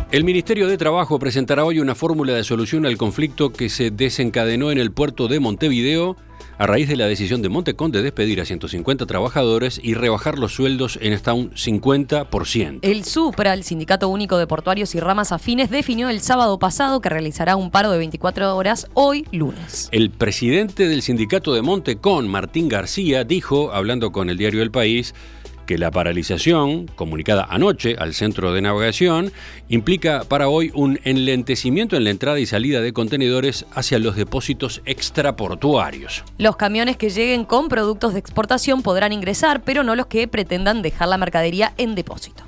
El Ministerio de Trabajo presentará hoy una fórmula de solución al conflicto que se desencadenó en el puerto de Montevideo a raíz de la decisión de Montecón de despedir a 150 trabajadores y rebajar los sueldos en hasta un 50%. El SUPRA, el Sindicato Único de Portuarios y Ramas Afines, definió el sábado pasado que realizará un paro de 24 horas hoy, lunes. El presidente del sindicato de Montecón, Martín García, dijo, hablando con el diario El País, que la paralización, comunicada anoche al Centro de Navegación, implica para hoy un enlentecimiento en la entrada y salida de contenedores hacia los depósitos extraportuarios. Los camiones que lleguen con productos de exportación podrán ingresar, pero no los que pretendan dejar la mercadería en depósito.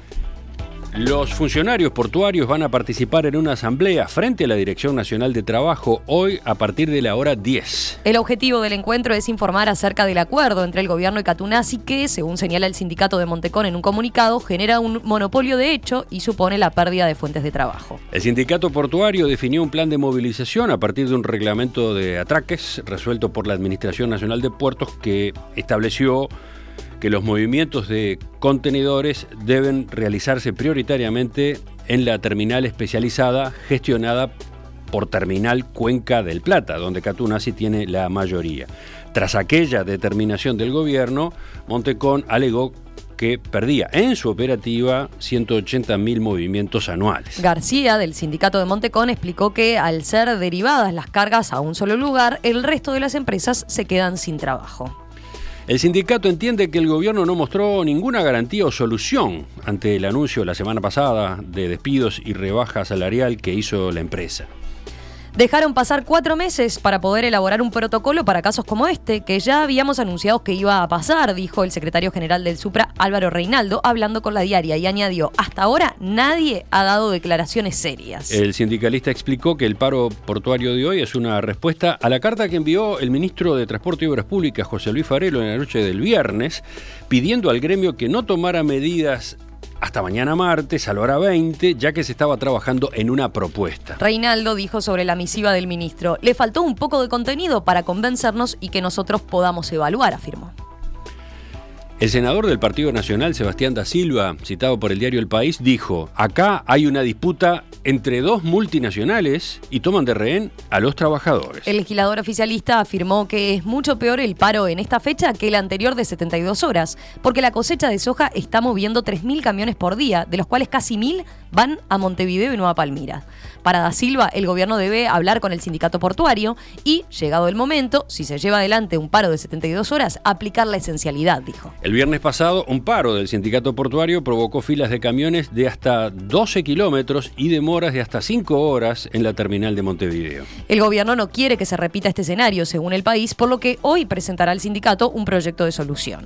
Los funcionarios portuarios van a participar en una asamblea frente a la Dirección Nacional de Trabajo hoy a partir de la hora 10. El objetivo del encuentro es informar acerca del acuerdo entre el gobierno y Catunazzi que, según señala el sindicato de Montecón en un comunicado, genera un monopolio de hecho y supone la pérdida de fuentes de trabajo. El sindicato portuario definió un plan de movilización a partir de un reglamento de atraques resuelto por la Administración Nacional de Puertos que estableció que los movimientos de contenedores deben realizarse prioritariamente en la terminal especializada gestionada por Terminal Cuenca del Plata, donde Catunazzi tiene la mayoría. Tras aquella determinación del gobierno, Montecón alegó que perdía en su operativa 180.000 movimientos anuales. García, del sindicato de Montecón, explicó que al ser derivadas las cargas a un solo lugar, el resto de las empresas se quedan sin trabajo. El sindicato entiende que el gobierno no mostró ninguna garantía o solución ante el anuncio la semana pasada de despidos y rebaja salarial que hizo la empresa. Dejaron pasar 4 meses para poder elaborar un protocolo para casos como este, que ya habíamos anunciado que iba a pasar, dijo el secretario general del SUPRA, Álvaro Reinaldo, hablando con La Diaria, y añadió, hasta ahora nadie ha dado declaraciones serias. El sindicalista explicó que el paro portuario de hoy es una respuesta a la carta que envió el ministro de Transporte y Obras Públicas, José Luis Farelo, en la noche del viernes, pidiendo al gremio que no tomara medidas hasta mañana martes a la hora 20, ya que se estaba trabajando en una propuesta. Reinaldo dijo sobre la misiva del ministro, le faltó un poco de contenido para convencernos y que nosotros podamos evaluar, afirmó. El senador del Partido Nacional, Sebastián da Silva, citado por el diario El País, dijo, acá hay una disputa entre dos multinacionales y toman de rehén a los trabajadores. El legislador oficialista afirmó que es mucho peor el paro en esta fecha que el anterior de 72 horas, porque la cosecha de soja está moviendo 3.000 camiones por día, de los cuales casi 1.000 van a Montevideo y no a Palmira. Para da Silva, el gobierno debe hablar con el sindicato portuario y, llegado el momento, si se lleva adelante un paro de 72 horas, aplicar la esencialidad, dijo. El viernes pasado, un paro del sindicato portuario provocó filas de camiones de hasta 12 kilómetros y demoras de hasta 5 horas en la terminal de Montevideo. El gobierno no quiere que se repita este escenario, según El País, por lo que hoy presentará al sindicato un proyecto de solución.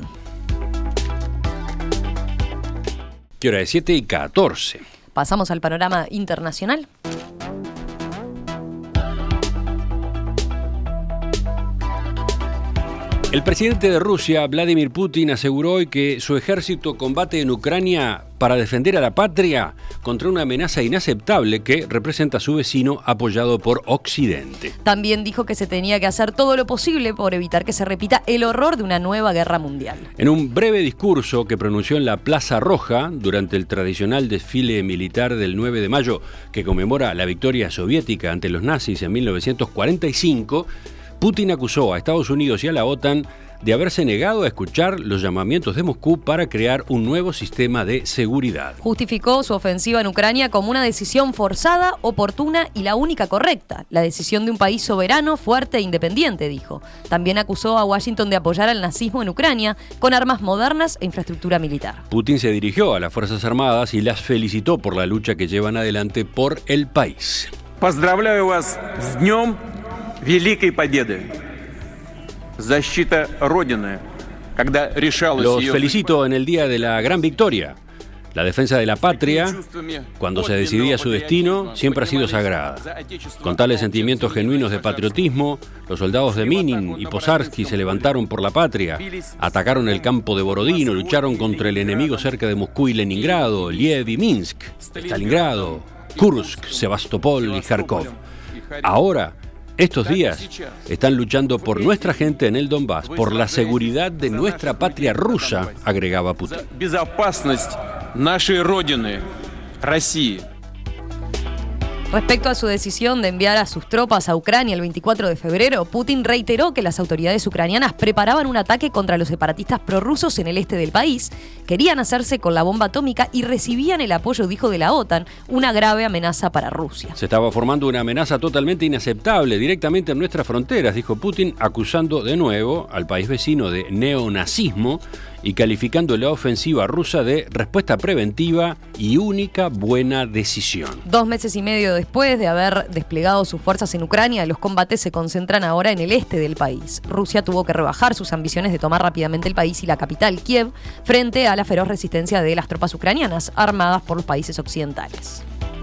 ¿Qué hora es? 7:14. Pasamos al panorama internacional. El presidente de Rusia, Vladimir Putin, aseguró hoy que su ejército combate en Ucrania para defender a la patria contra una amenaza inaceptable que representa a su vecino apoyado por Occidente. También dijo que se tenía que hacer todo lo posible por evitar que se repita el horror de una nueva guerra mundial. En un breve discurso que pronunció en la Plaza Roja durante el tradicional desfile militar del 9 de mayo que conmemora la victoria soviética ante los nazis en 1945, Putin acusó a Estados Unidos y a la OTAN de haberse negado a escuchar los llamamientos de Moscú para crear un nuevo sistema de seguridad. Justificó su ofensiva en Ucrania como una decisión forzada, oportuna y la única correcta. La decisión de un país soberano, fuerte e independiente, dijo. También acusó a Washington de apoyar al nazismo en Ucrania con armas modernas e infraestructura militar. Putin se dirigió a las Fuerzas Armadas y las felicitó por la lucha que llevan adelante por el país. Поздравляю вас с днем Великой Победы. Защита Родины, когда решалась Los ее... felicito en el día de la gran victoria. La defensa de la patria, cuando se decidía su destino, siempre ha sido sagrada. Con tales sentimientos genuinos de patriotismo, los soldados de Minin y Pozharsky se levantaron por la patria, atacaron el campo de Borodino, lucharon contra el enemigo cerca de Moscú y Leningrado, Liev y Minsk, Stalingrado, Kursk, Sebastopol y Kharkov. Ahora, estos días están luchando por nuestra gente en el Donbass, por la seguridad de nuestra patria rusa, agregaba Putin. Respecto a su decisión de enviar a sus tropas a Ucrania el 24 de febrero, Putin reiteró que las autoridades ucranianas preparaban un ataque contra los separatistas prorrusos en el este del país, querían hacerse con la bomba atómica y recibían el apoyo, dijo, de la OTAN, una grave amenaza para Rusia. Se estaba formando una amenaza totalmente inaceptable directamente en nuestras fronteras, dijo Putin, acusando de nuevo al país vecino de neonazismo y calificando la ofensiva rusa de respuesta preventiva y única buena decisión. 2 meses y medio después de haber desplegado sus fuerzas en Ucrania, los combates se concentran ahora en el este del país. Rusia tuvo que rebajar sus ambiciones de tomar rápidamente el país y la capital, Kiev, frente a la feroz resistencia de las tropas ucranianas, armadas por los países occidentales.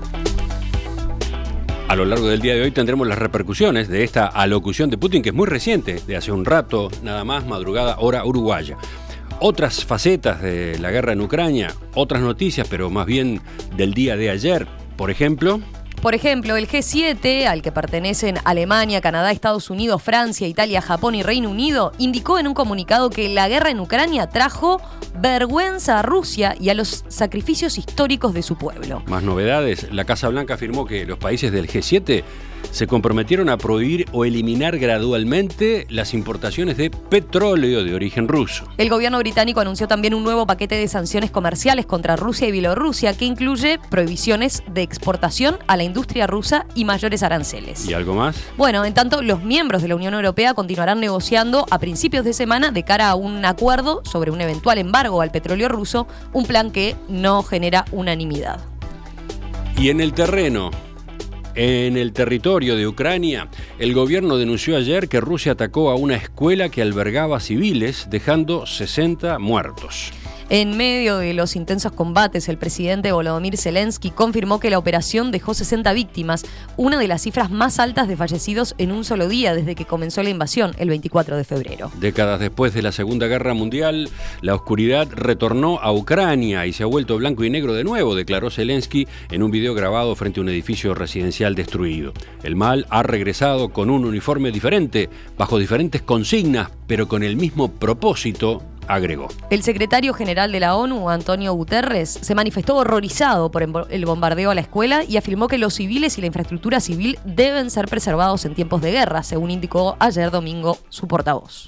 A lo largo del día de hoy tendremos las repercusiones de esta alocución de Putin, que es muy reciente, de hace un rato, nada más, madrugada, hora uruguaya. Otras facetas de la guerra en Ucrania, otras noticias, pero más bien del día de ayer. Por ejemplo, el G7, al que pertenecen Alemania, Canadá, Estados Unidos, Francia, Italia, Japón y Reino Unido, indicó en un comunicado que la guerra en Ucrania trajo vergüenza a Rusia y a los sacrificios históricos de su pueblo. Más novedades, la Casa Blanca afirmó que los países del G7 se comprometieron a prohibir o eliminar gradualmente las importaciones de petróleo de origen ruso. El gobierno británico anunció también un nuevo paquete de sanciones comerciales contra Rusia y Bielorrusia que incluye prohibiciones de exportación a la industria rusa y mayores aranceles. ¿Y algo más? Bueno, en tanto, los miembros de la Unión Europea continuarán negociando a principios de semana de cara a un acuerdo sobre un eventual embargo al petróleo ruso, un plan que no genera unanimidad. Y en el terreno, en el territorio de Ucrania, el gobierno denunció ayer que Rusia atacó a una escuela que albergaba civiles, dejando 60 muertos. En medio de los intensos combates, el presidente Volodymyr Zelensky confirmó que la operación dejó 60 víctimas, una de las cifras más altas de fallecidos en un solo día desde que comenzó la invasión el 24 de febrero. Décadas después de la Segunda Guerra Mundial, la oscuridad retornó a Ucrania y se ha vuelto blanco y negro de nuevo, declaró Zelensky en un video grabado frente a un edificio residencial destruido. El mal ha regresado con un uniforme diferente, bajo diferentes consignas, pero con el mismo propósito, agregó. El secretario general de la ONU, Antonio Guterres, se manifestó horrorizado por el bombardeo a la escuela y afirmó que los civiles y la infraestructura civil deben ser preservados en tiempos de guerra, según indicó ayer domingo su portavoz.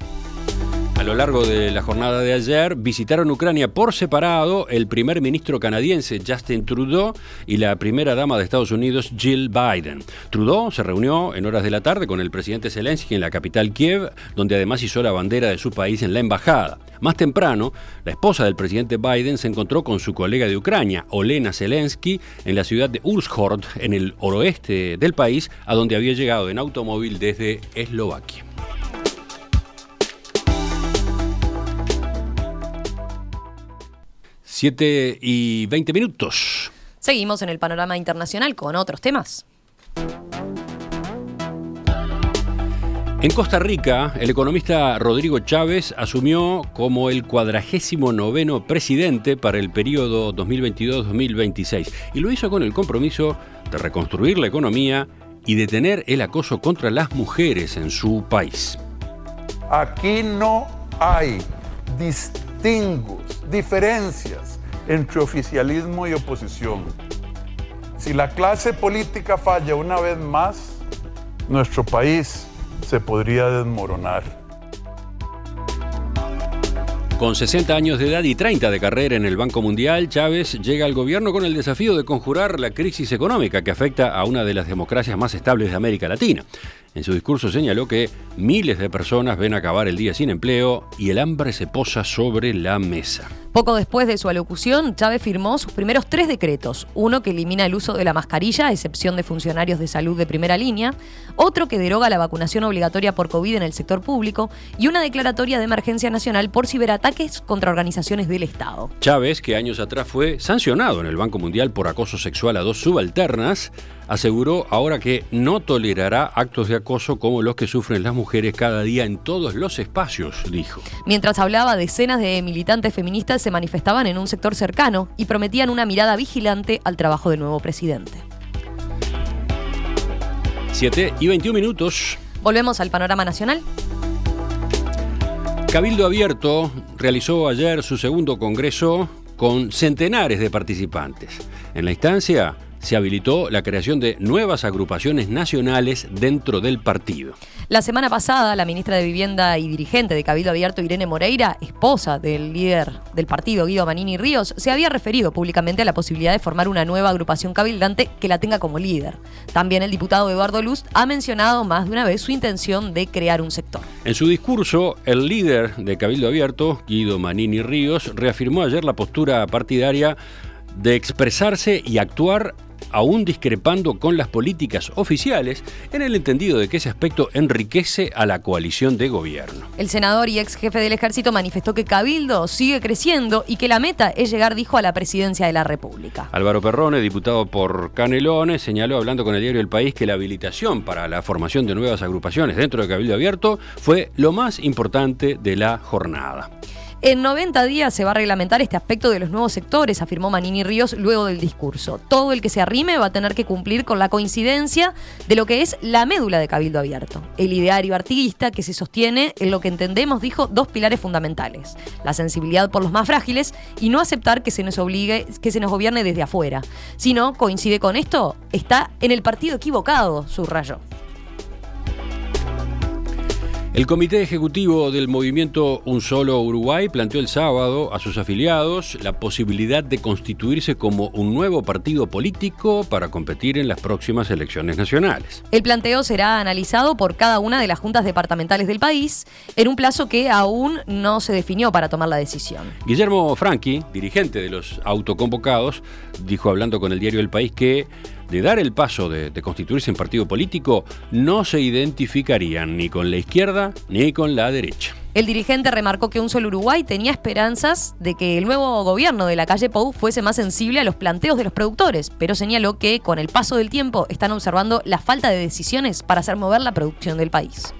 A lo largo de la jornada de ayer visitaron Ucrania por separado el primer ministro canadiense Justin Trudeau y la primera dama de Estados Unidos Jill Biden. Trudeau se reunió en horas de la tarde con el presidente Zelensky en la capital Kiev, donde además hizo la bandera de su país en la embajada. Más temprano, la esposa del presidente Biden se encontró con su colega de Ucrania, Olena Zelensky, en la ciudad de Uzhhorod, en el oeste del país, a donde había llegado en automóvil desde Eslovaquia. 7:20. Seguimos en el panorama internacional con otros temas. En Costa Rica, el economista Rodrigo Chávez asumió como el 49º presidente para el periodo 2022-2026 y lo hizo con el compromiso de reconstruir la economía y detener el acoso contra las mujeres en su país. Aquí no hay diferencias entre oficialismo y oposición. Si la clase política falla una vez más, nuestro país se podría desmoronar. Con 60 años de edad y 30 de carrera en el Banco Mundial, Chávez llega al gobierno con el desafío de conjurar la crisis económica que afecta a una de las democracias más estables de América Latina. En su discurso señaló que miles de personas ven acabar el día sin empleo y el hambre se posa sobre la mesa. Poco después de su alocución, Chávez firmó sus primeros 3 decretos. Uno que elimina el uso de la mascarilla, a excepción de funcionarios de salud de primera línea. Otro que deroga la vacunación obligatoria por COVID en el sector público. Y una declaratoria de emergencia nacional por ciberataques contra organizaciones del Estado. Chávez, que años atrás fue sancionado en el Banco Mundial por acoso sexual a 2 subalternas, aseguró ahora que no tolerará actos de acoso como los que sufren las mujeres cada día en todos los espacios, dijo. Mientras hablaba, decenas de militantes feministas se manifestaban en un sector cercano y prometían una mirada vigilante al trabajo del nuevo presidente. 7:21. Volvemos al panorama nacional. Cabildo Abierto realizó ayer su segundo congreso con centenares de participantes. En la instancia, se habilitó la creación de nuevas agrupaciones nacionales dentro del partido. La semana pasada, la ministra de Vivienda y dirigente de Cabildo Abierto, Irene Moreira, esposa del líder del partido, Guido Manini Ríos, se había referido públicamente a la posibilidad de formar una nueva agrupación cabildante que la tenga como líder. También el diputado Eduardo Luz ha mencionado más de una vez su intención de crear un sector. En su discurso, el líder de Cabildo Abierto, Guido Manini Ríos, reafirmó ayer la postura partidaria de expresarse y actuar aún discrepando con las políticas oficiales, en el entendido de que ese aspecto enriquece a la coalición de gobierno. El senador y ex jefe del Ejército manifestó que Cabildo sigue creciendo y que la meta es llegar, dijo, a la presidencia de la República. Álvaro Perrone, diputado por Canelones, señaló, hablando con el diario El País, que la habilitación para la formación de nuevas agrupaciones dentro de Cabildo Abierto fue lo más importante de la jornada. En 90 días se va a reglamentar este aspecto de los nuevos sectores, afirmó Manini Ríos luego del discurso. Todo el que se arrime va a tener que cumplir con la coincidencia de lo que es la médula de Cabildo Abierto. El ideario artiguista que se sostiene en lo que entendemos, dijo, dos pilares fundamentales: la sensibilidad por los más frágiles y no aceptar que se nos gobierne desde afuera. Si no coincide con esto, está en el partido equivocado, subrayó. El Comité Ejecutivo del Movimiento Un Solo Uruguay planteó el sábado a sus afiliados la posibilidad de constituirse como un nuevo partido político para competir en las próximas elecciones nacionales. El planteo será analizado por cada una de las juntas departamentales del país en un plazo que aún no se definió para tomar la decisión. Guillermo Franchi, dirigente de los autoconvocados, dijo, hablando con el diario El País, que de dar el paso de constituirse en partido político, no se identificarían ni con la izquierda ni con la derecha. El dirigente remarcó que Un Solo Uruguay tenía esperanzas de que el nuevo gobierno de la calle Pou fuese más sensible a los planteos de los productores, pero señaló que con el paso del tiempo están observando la falta de decisiones para hacer mover la producción del país.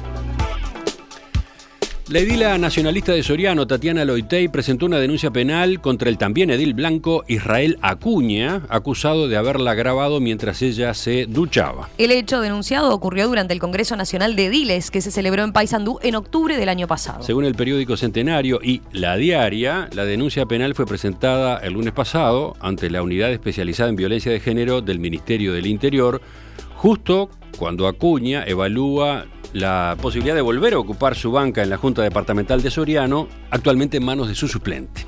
La edila nacionalista de Soriano, Tatiana Loitey, presentó una denuncia penal contra el también edil blanco Israel Acuña, acusado de haberla grabado mientras ella se duchaba. El hecho denunciado ocurrió durante el Congreso Nacional de Ediles, que se celebró en Paysandú en octubre del año pasado. Según el periódico Centenario y La Diaria, la denuncia penal fue presentada el lunes pasado ante la Unidad Especializada en Violencia de Género del Ministerio del Interior, justo cuando Acuña evalúa la posibilidad de volver a ocupar su banca en la Junta Departamental de Soriano, actualmente en manos de su suplente.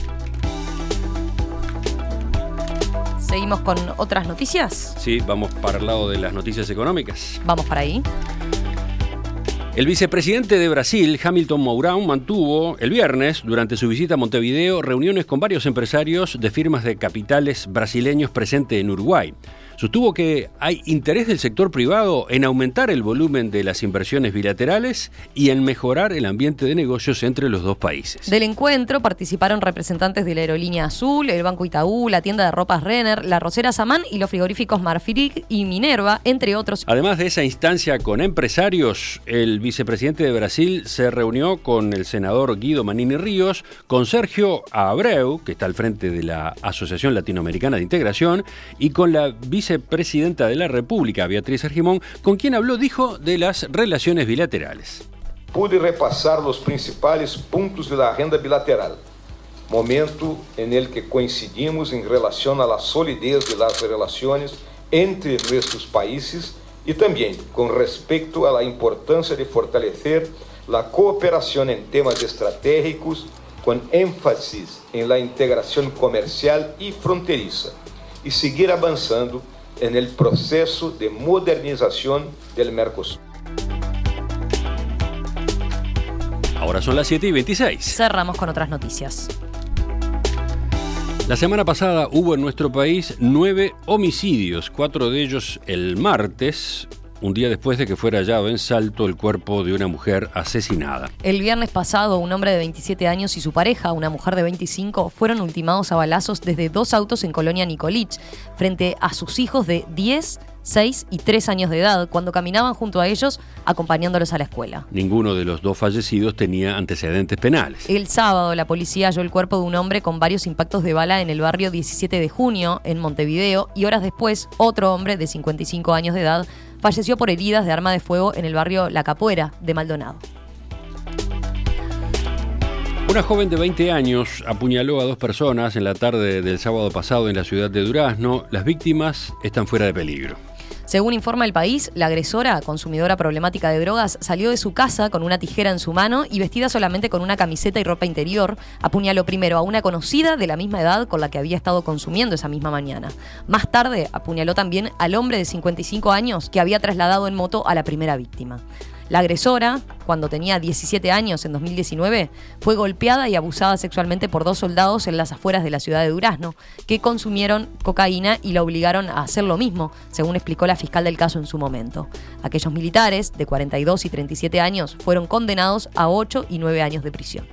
¿Seguimos con otras noticias? Sí, vamos para el lado de las noticias económicas. Vamos para ahí. El vicepresidente de Brasil, Hamilton Mourão, mantuvo el viernes, durante su visita a Montevideo, reuniones con varios empresarios de firmas de capitales brasileños presentes en Uruguay. Sostuvo que hay interés del sector privado en aumentar el volumen de las inversiones bilaterales y en mejorar el ambiente de negocios entre los dos países. Del encuentro participaron representantes de la Aerolínea Azul, el Banco Itaú, la tienda de ropas Renner, la Rosera Samán y los frigoríficos Marfrig y Minerva, entre otros. Además de esa instancia con empresarios, el vicepresidente de Brasil se reunió con el senador Guido Manini Ríos, con Sergio Abreu, que está al frente de la Asociación Latinoamericana de Integración, y con la vicepresidenta de la República, Beatriz Argimón, con quien habló, dijo, de las relaciones bilaterales. Pude repasar los principales puntos de la agenda bilateral, momento en el que coincidimos en relación a la solidez de las relaciones entre nuestros países y también con respecto a la importancia de fortalecer la cooperación en temas estratégicos con énfasis en la integración comercial y fronteriza y seguir avanzando en el proceso de modernización del Mercosur. Ahora son las 7:26. Cerramos con otras noticias. La semana pasada hubo en nuestro país 9 homicidios, 4 de ellos el martes, un día después de que fuera hallado en Salto el cuerpo de una mujer asesinada. El viernes pasado, un hombre de 27 años y su pareja, una mujer de 25, fueron ultimados a balazos desde 2 autos en Colonia Nicolich, frente a sus hijos de 10, 6 y 3 años de edad, cuando caminaban junto a ellos, acompañándolos a la escuela. Ninguno de los 2 fallecidos tenía antecedentes penales. El sábado, la policía halló el cuerpo de un hombre con varios impactos de bala en el barrio 17 de junio, en Montevideo, y horas después, otro hombre de 55 años de edad falleció por heridas de arma de fuego en el barrio La Capuera de Maldonado. Una joven de 20 años apuñaló a 2 personas en la tarde del sábado pasado en la ciudad de Durazno. Las víctimas están fuera de peligro. Según informa El País, la agresora, consumidora problemática de drogas, salió de su casa con una tijera en su mano y vestida solamente con una camiseta y ropa interior, apuñaló primero a una conocida de la misma edad con la que había estado consumiendo esa misma mañana. Más tarde, apuñaló también al hombre de 55 años que había trasladado en moto a la primera víctima. La agresora, cuando tenía 17 años en 2019, fue golpeada y abusada sexualmente por 2 soldados en las afueras de la ciudad de Durazno, que consumieron cocaína y la obligaron a hacer lo mismo, según explicó la fiscal del caso en su momento. Aquellos militares, de 42 y 37 años, fueron condenados a 8 y 9 años de prisión.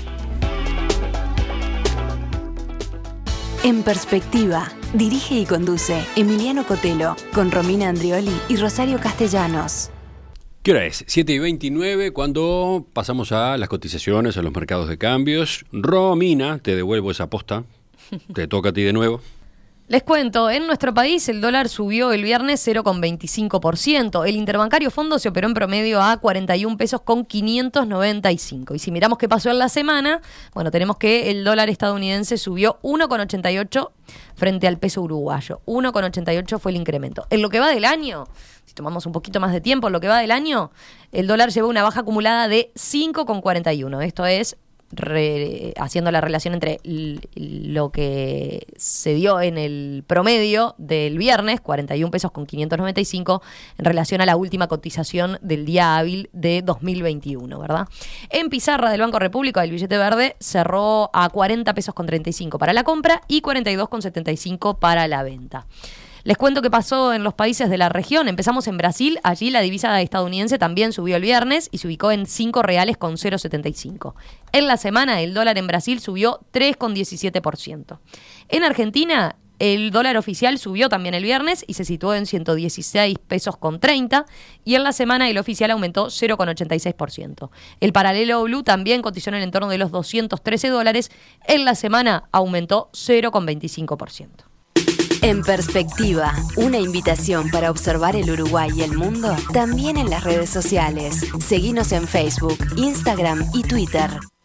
En Perspectiva, dirige y conduce Emiliano Cotelo, con Romina Andrioli y Rosario Castellanos. ¿Qué hora es? 7:29, cuando pasamos a las cotizaciones, a los mercados de cambios. Romina, te devuelvo esa posta. Te toca a ti de nuevo. Les cuento, en nuestro país el dólar subió el viernes 0,25%. El interbancario fondo se operó en promedio a 41 pesos con 595. Y si miramos qué pasó en la semana, bueno, tenemos que el dólar estadounidense subió 1,88 frente al peso uruguayo. 1,88 fue el incremento. En lo que va del año, si tomamos un poquito más de tiempo, en lo que va del año, el dólar llevó una baja acumulada de 5,41. Esto es haciendo la relación entre lo que se dio en el promedio del viernes, 41 pesos con 595, en relación a la última cotización del día hábil de 2021, ¿verdad? En pizarra del Banco República, el billete verde cerró a 40 pesos con 35 para la compra y 42 con 75 para la venta. Les cuento qué pasó en los países de la región. Empezamos en Brasil. Allí la divisa estadounidense también subió el viernes y se ubicó en 5 reales con 0,75. En la semana, el dólar en Brasil subió 3,17%. En Argentina, el dólar oficial subió también el viernes y se situó en 116 pesos con 30. Y en la semana, el oficial aumentó 0,86%. El paralelo blue también cotizó en el entorno de los $213. En la semana, aumentó 0,25%. En Perspectiva, una invitación para observar el Uruguay y el mundo, también en las redes sociales. Seguinos en Facebook, Instagram y Twitter.